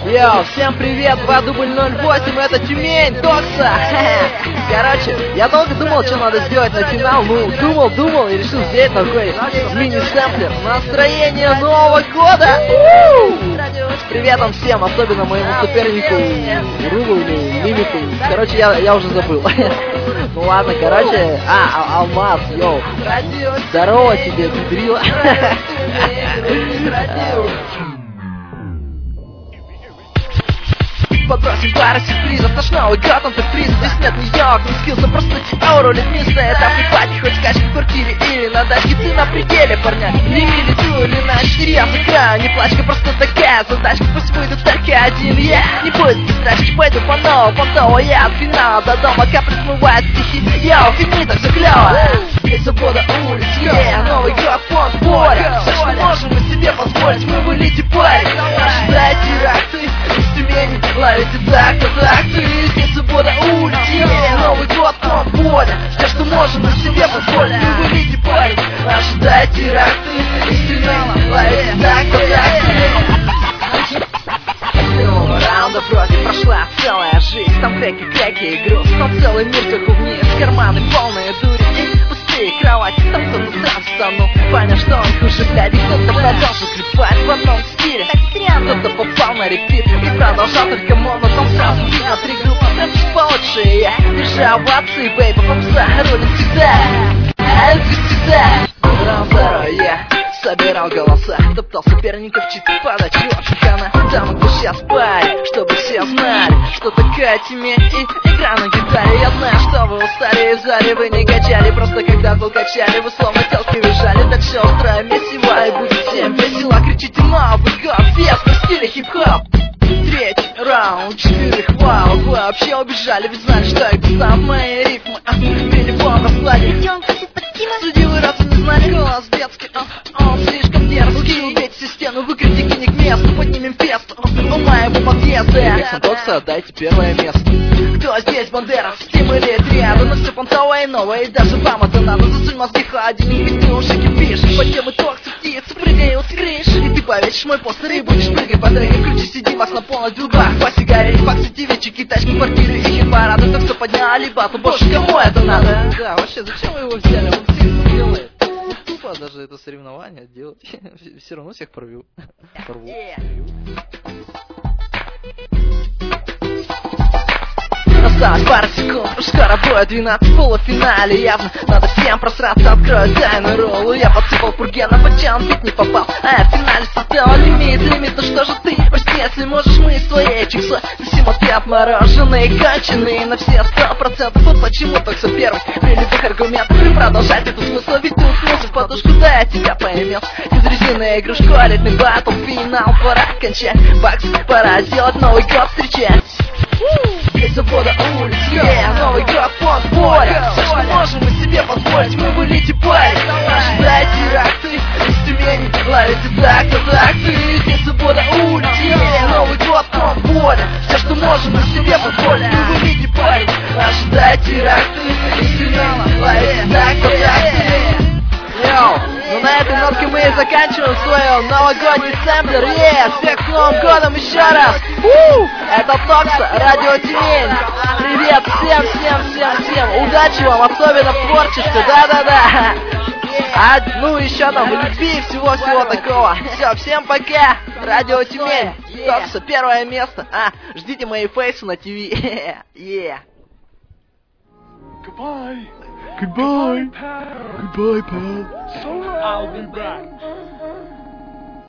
Йоу, всем привет, 2:08, это Тюмень, Токса. Короче, я долго думал, что надо сделать на финал. Ну, думал и решил сделать такой мини-сэмплер. Настроение Нового года. С приветом всем, особенно моему сопернику Рулу или Мимику. Короче, я уже забыл. Ну ладно, короче, Алмаз, йоу. Здорово тебе, Педрила. Подбросим пару сюрпризов, наш Новый год, он сюрприз. Здесь нет Нью-Йорк, не скился, просто тебя рулит мисс. Это припаки, хоть скачки в квартире или на даче. Ты на пределе, парня, не милицию или на 4. Я закрою, не плачка, просто такая задачка. Пусть выйдет только один я. Не будет страшки, пойду по новому, понтово. Я от финала до дома, капли смывает стихи. Йоу, финита, все клево. Здесь свобода улиц, Новый год, фон, боря. Все, что можем мы себе позволить, мы в элите парень. Ожидайте теракты из Тюмени. Ловите так-то, здесь свобода улиц, Новый год, он воля. Все, что можем мы себе позволить, мы в элите парень. Ожидайте теракты из Тюмени. Ловите так-то. Раунда вроде прошла целая жизнь. Там креки и груз, там целый мир сверху вниз. Карманы полные дури и пустые кровати. Там кто-то сам стану, понял, что он хуже, блядь. И кто-то продолжил клепать в одном стиле. Кто-то попал на репит и продолжал только моно. Там сразу видно три группы, прям чуть получше. Я держал овации, бейба, попса рулит всегда. Это всегда. Раунд второй, я собирал голоса, топтал соперников, читать подачу шикана. Там где сейчас парень, чтобы все знали, что такая Тюмень и игра на гитаре. Я знаю, что вы устали и в зале вы не качали. Просто когда был качали, вы словно телки визжали. Так все устроим месиво и будет всем весело. Кричите Новый год, феста в стиле хип-хоп. Третий раунд, 4 хвала. Вы вообще убежали, ведь знали, что это самые рифмы. Телефон в раскладе. Судьи вы раз не знали, голос детский. Он слишком дерзкий. Убейте стену, выкройте к месту, поднимем фест у моего подъезда. Ясон Токса, дайте первое место. Кто здесь Бандера, Стим или Триада? Но все понтовое и новое, и даже вам это надо. Засунь мозги холодильник, ты уже кипишь. По тему Токса птицы прыгают с крыши. И ты повесишь мой постер и будешь прыгать по треке. Включи CD, вас на полных дубах. По сигаре, факсы, тивичи, тачки, квартиры и хит-парады. Так все подняли батл, больше кому это надо? Да, вообще, зачем вы его взяли? Он всех делает. Тупо даже это соревнование делать. Все равно всех порву. Осталось пара секунд, уж скоро будет 12 в полуфинале. Явно надо всем просраться, открою тайную роллу. Я подсыпал Пургена, почему он бит не попал. А я в финале создал лимит, ну что же ты? Прости, если можешь, мы из твоей чиксой. Засим ты отмороженные, конченые на все 100%. Вот почему Токса первый, при любых аргументах. И продолжать эту смысл, ведь тут смысл в подушку, да я тебя поимел. Из резины игрушку, летный батл, финал, пора кончать. Бакс, пора сделать Новый год, встречать. Здесь свобода улиц, Новый год, фон, боря. Все, что можем мы себе позволить, мы в элите парень. Ожидайте теракты из Тюмени, ловите так-то. Здесь свобода улиц, Новый год, фон, боря. Все, что можем мы себе позволить, мы в элите парень. Ожидайте теракты из Тюмени, ловите так-то. Йоу, ну на этой нотке мы и заканчиваем свой новогодний сэмплер. Всех с Новым годом еще раз. Это Токса, радио Тюмень. Привет всем. Удачи вам, особенно в творчестве, да. Ну еще там любви, всего такого. Все, всем пока. Радио Тюмень, Токса, первое место. Ждите мои фейсы на ТВ. Goodbye, pal. I'll be back.